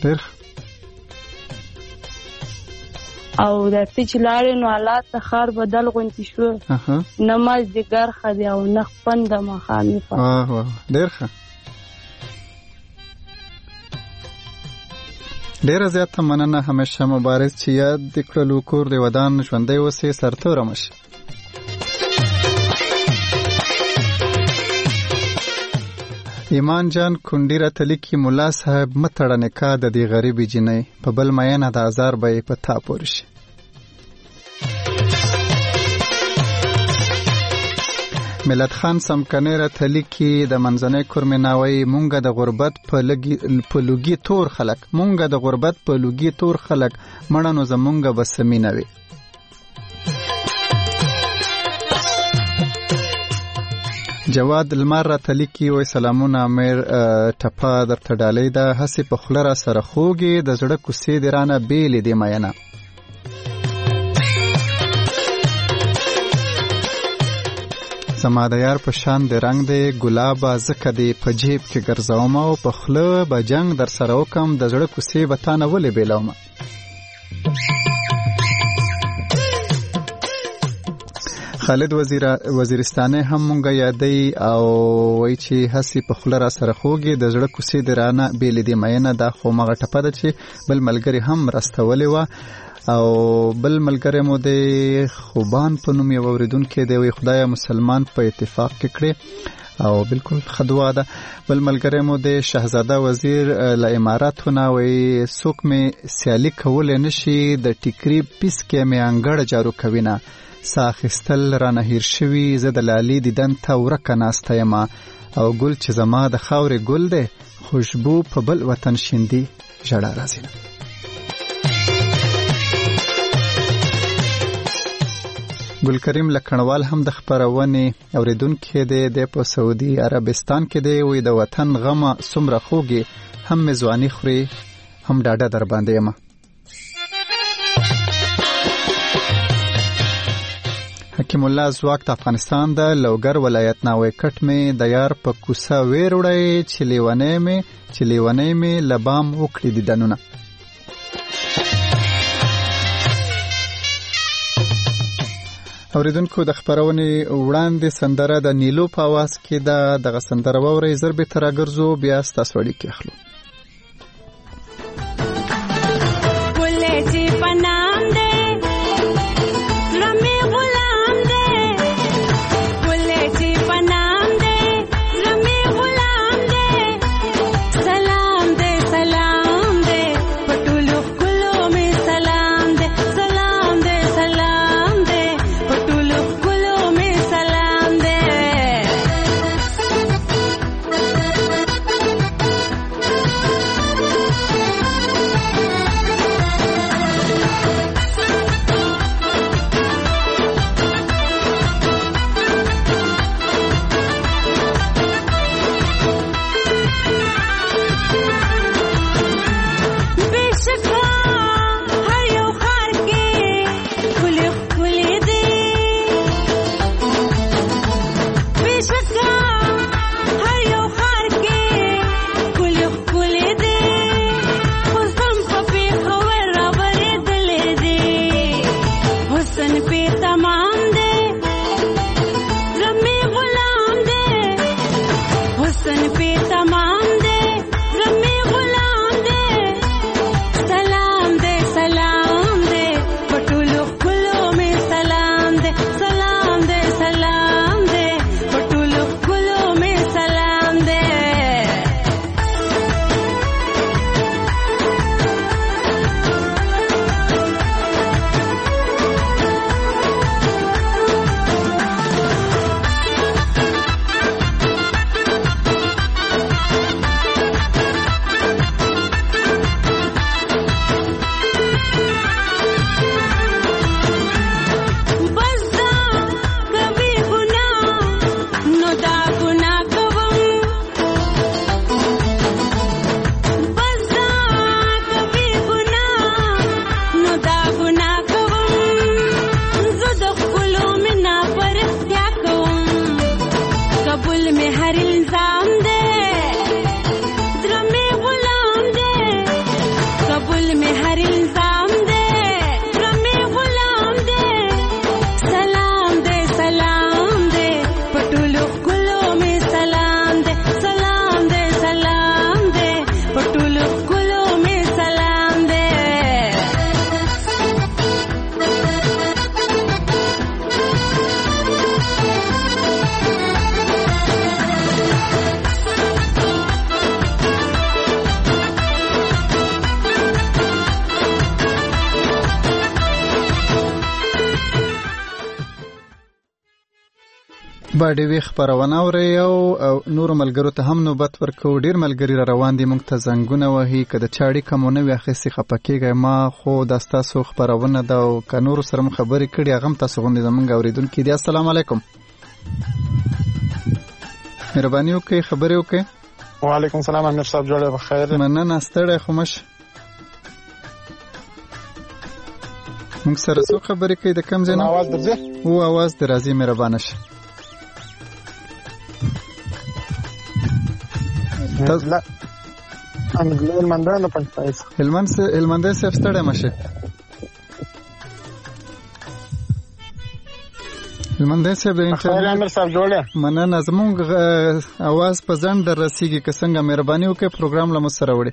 او درته چې لاړې نو حالات د ښار بدل غوندې شو نه مازدیګر ښه دی او نه خپن د ماښامي پاتې ډېر ښه ډیره زیاته مننه همیشه مبارز چې یاد د کړلو کور د ودان ژوندی اوسې سرتوره مشه ایمان جان کونډی راته لیکي ملا صاحب مه تړه نکاح د دې غریبې جینۍ په بل میینه د ازار به یې په تا پورې شي ملت خان سمکنی راته لیکي د منځنۍ کورمیناوۍ مونږه د غربت په لوګي تور خلک مونږه د غربت په لوګي تور خلک مړه نو زمونږه به څه مینه وي جواد لمر راته لیکي وایي سلامونه امیر ټپه درته ډالۍ ده هسې په خوله را سره خوږې د زړه کوڅې دې رانه بېلې دې مینه زما د یار په شان د رنگ دی ګلابه ځکه دی په جیب کې ګرځوم او په خوله به جنگ در سره وکم د زړه کوڅې به تا نه ولې بېلوم خالد وزیر وزیرستانه هم مونږه یادی او وای چې هسي په خوله را سره خوږي د زړه کوڅې د رانه بېلې دی مینه دا خو مغه ټپه ده چې بل ملګری هم راستولې و او بل ملګری مو د خوبان په نوم یو اوریدونکو دی وی خدای مسلمان په اتفاق کې کړی او بالکل خدوا ده. بل ملګری مو د شهزاده وزیر له اماراتونه وی څوک مې سیالي کولای نشي د ټیکری پیس کې مې انګړ جارو کوینه ساخستل رانه هیر شوی زه د لالي دیدن ته ورکه ناسته یم او ګل چې زما د خاورې ګل دی خوشبو په بل وطن شیندي ژړا راځي. ګل کریم لکڼوال هم د خبرونې اوریدونکو دی د په سعودي عربستان کې دی وې د وطن غم څومره خوږي هم مزوانی خوري هم ډاډه در باندې یم. حکیم الله زواک د افغانستان د لوګر ولایت ناوې کټ مې د یار په کوسه ویر وړی چې لیونې مې چې لیونې مې لبام وکړي دیدنونه. اوریدونکو د خبرونې وړاندې سندره د نیلو په आवाज کې د دغه سندره ووري زر به تر اگرزو بیا ستاسو اړیکې اخلو. باډي وی خبرونه اوري او نور ملګرو ته هم نوبت ورکو. ډیر ملګری را روان دي مونږ ته زنګونه وهي کده چاړي کومونه وي اخیسي خپکیږي ما خو د تاسو خبرونه دا او ک نور سره خبرې کړي هغه تاسو غوندي زمونږ اوریدونکو دي. السلام علیکم مهرباني وکړئ خبرې وکړئ. وعلیکم السلام امیر صاحب جوړه بخیر. مننه ستړی خو مش مونږ سره څو خبرې کوي د کم ځای نه आवाज درځي او आवाज درازي مهربانه شه. لا ام هلمندان نه پنځه هلمند سه هلمند سه ستړی مشه هلمند سه به انټرنیټ امیر صاحب جوړه مننه زمونږ आवाज په ځان در رسیږي که څنګه مهرباني وکړئ پروګرام له مو سره وړي.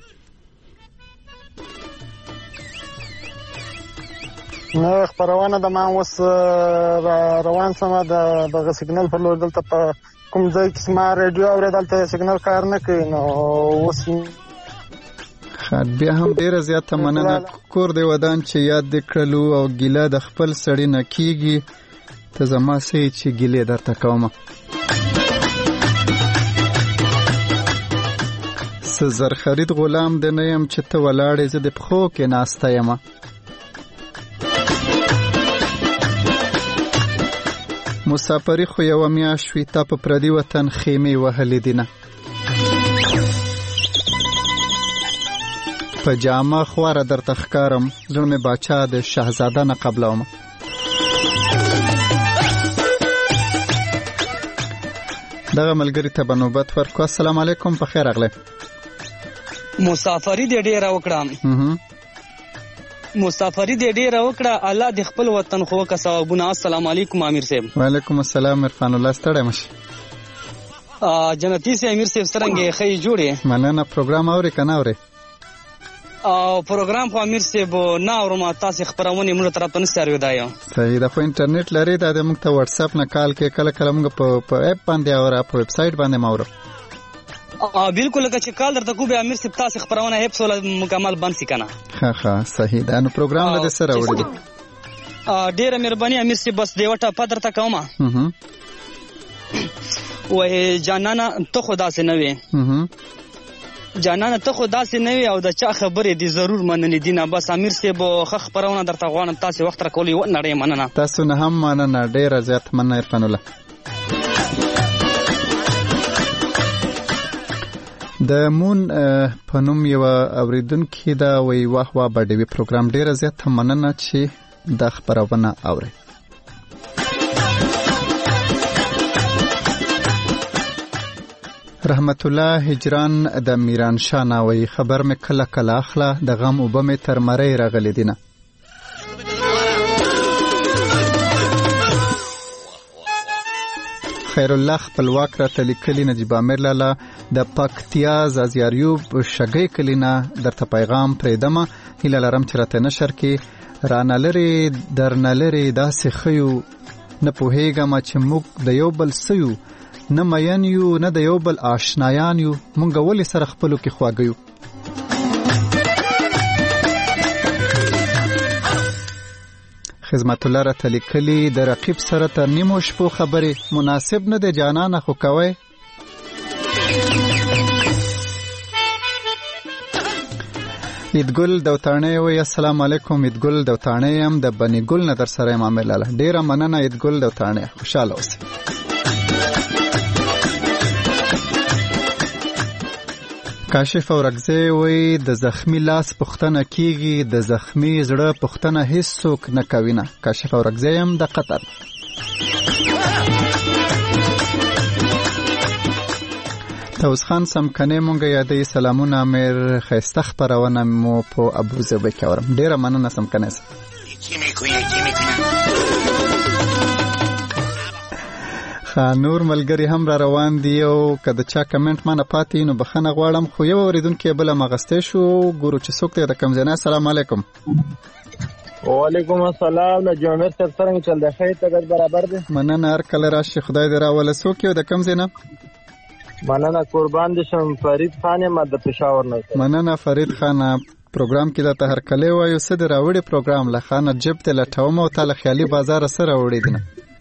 نو خبرونه د ما اوس روان سم د د سیګنل په لور دلته په کوم ځای کې ما ریډیو اورېدل ته سیګنال کار نه کوي نو اوس بیا هم ډیره زیاته مننه کور دی ودان چې یاد دې کړلو او ګیله د خپل سړي نه کیږي ته زما سې چې ګیلې درته کومه څه زر خرید غلام دی نه یم چې ته ولاړې زه د پښو کې ناسته یمه مسافري خو یوه میاشت وي تا په پردي وطن خیمې وهلې دي نه په جامه خواره درته ښکارم زړه مې باچا د شهزاده نه قبلومه دغه ملګري ته به نوبت ورکړو. السلام علیکم په خیر راغلی مسافري دې ډېره وکړه مسافري دې ډېره وکړه الله دې خپل وطن خو وکړه ثوابونه. السلام علیکم امیر صاحب. وعلیکم السلام عرفان الله ستړی مشه جنتی سي امیر صاحب څرنګه خې جوړې مننه پروګرام اوري کنه اوري او پروګرام خو امیر صاحب نه اورم تاسو خبرونه موږ طرف ته نشته ودایو صحیح ده خو انټرنیټ لري دا موږ ته واتس اپ نه کال کې کله کله موږ په په اپ باندې او په ویب سټ باندې ماورو ا بالکل چې کال درته کو به امیر صاحب تاسو خبرونه اپ سول مکمل بند سي کنه ها ها صحیح ده نو پروګرام له سره وړي ا ډیره مهرباني امیر صاحب بس دیوټه پدر ته کومه هم وای جانانا ته خدا سي نه وي جانانه ته خدا سي نه وي او د چا خبرې دي ضرور مننې دي نه بس امیر صاحب خو خبرونه درته غواړم تاسو وخت را کولی و نړۍ مننه تاسو نه هم مننه ډیره زیات مننه عرفان الله. د مون په نوم یو اوریدونکو دا وی واه واه بډوي پروګرام ډیره زیات مننه چې د خبرونه اوري. رحمت الله هجران د میران شاه ناوی خبر مې کله کله اخله د غم وبه مې تر مړی راغلی دینه خیر الله خپلواک راته لیکلي نجیب امیر لاله د پکتیا زازیاریوب شګی کلینا درته پیغام پرېدمه هیله لرم چې راته نشر کې رانه لري درنه لري داسې خیو نه پوهېږم چې موږ د یو بل سیو نه مین یو نه د یو بل آشنایان یو مونږ ولې سره خپلو کې خواږیو خدمت الله راته لیکلي د رقیب سره تر نیمو شپو خبرې مناسب نه دی جانانه خو کوئ ایدګل دوتانه وی السلام علیکم ایدګل دوتانه يم د بنی ګل نه در سره امام الله ډیره مننه ایدګل دوتانه خوشاله اوسئ. کاشف اورګزی وی د زخمی لاس پختنه کیږي د زخمی زړه پختنه هیڅ څوک نه کوي نه. کاشف اورګزی هم د قطر. توس خان سمکنه مونږ یادې سلامونه امیر خیسته خبرونه مو په ابو ظبي کې اورم ډیره مننه سمکنه سره نور ملګری هم را روان دی او کله چا کمنټ ما نه پاتې نو بخنه غواړم خو یو اوریدونکو بل مغسته شو ګورو چې څوک ته د کم زنه السلام علیکم. وعلیکم السلام د جامع تر څنګه چل دی خیر ته برابر دی مننه هر کله راشي خدای دې راول څوک یو د کم زنه مننه قربان دي شم فرید خان مد پېښور نه مننه فرید خان پروګرام کې د هر کله وایو سد راوړي پروګرام لخانه جب ته لټوم او تعالی خیالي بازار سره وړي دي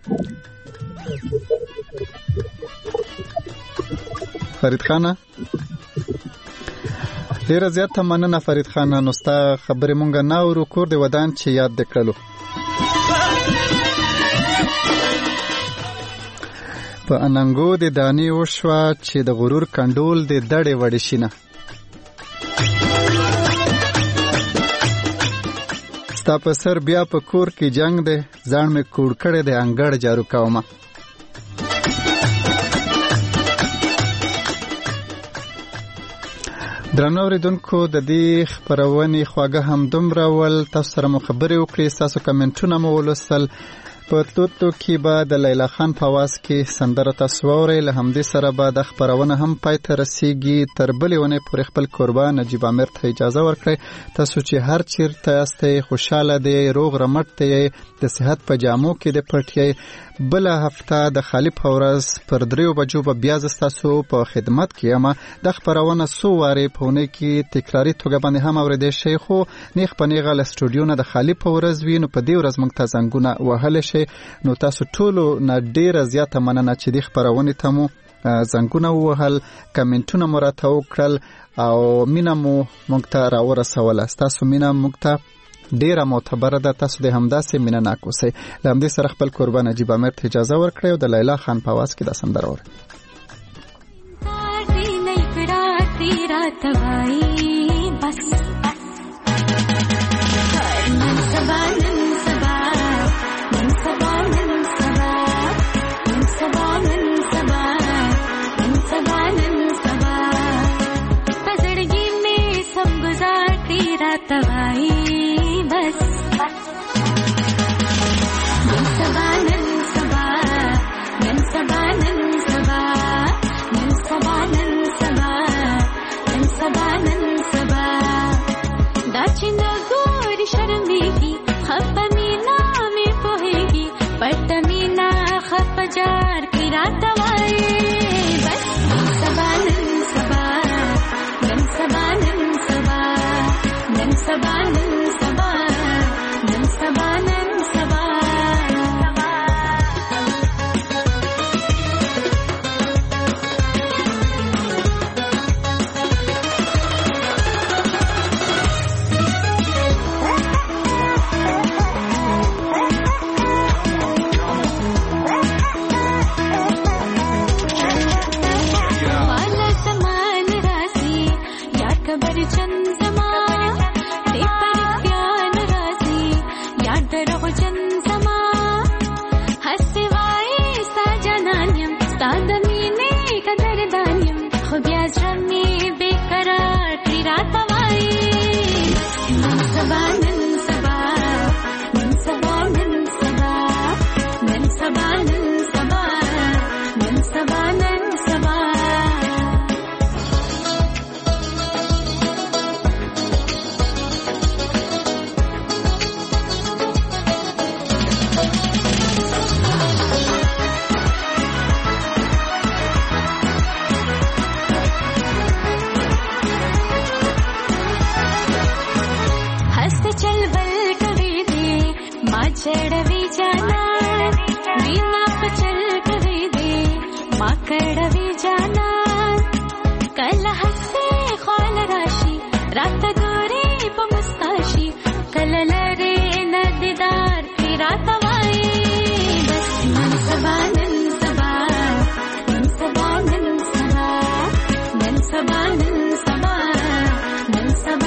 فرید خان ډیره زیاته مننه فرید خان نو ستا خبرې مونږ نه ورو کور دی ودان چې یاد دکړلو په اننګو د دانی وشوا چې د غرور کنډول د دړې وړې شینه ستا په سر بیا په کور کې جنگ دی ځان مې کوړ کړی د انګړ جارو کومه درنو اوریدونکو د دې خبرونې خواږه هم دومره ول تاسو سره مو خبرې وکړې تاسو کمنټونه مو ولوستل په تلوتلو کې به د لیلا خان په आवाज کې سندره تاسو واورئ. له همدې سره به د خپرونه هم پای ته رسیږي. تر بلې ونې پورې خپل کوربه نجیب عامر ته اجازه ورکړئ. تاسو چې هر چیرته یاستئ، خوشحاله دی، روغ رمټ دی، د صحت په جامو کې د پټیای. بله هفته د خالی په ورځ پر دریو بجو به بیا ستاسو په خدمت کې یم. د خپرونه څو وارې په اونۍ کې تکراري توګه باندې هم اورېدی شئ، خو نیغ په نیغه له سټوډیو نه د خالی په ورځ وي، نو په دې ورځ موږ ته زنګونه وهلی شئ. نو تاسو ټولو نه ډېره زیاته مننه چې دې خپرونې ته مو زنګونه ووهل، کمنټونه مو راته وکړل او مینه مو موږ ته راورسوله. ستاسو مینه موږ ته ډیره معتبره ده. تاسو د همداسې مینه ناک اوسئ. له همدې سره خپل کوربه نجیب عامر ته اجازه ورکړئ او د لیلا خان په आवाज کې دا سندره واورئ.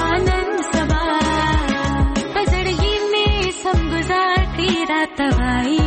तवाई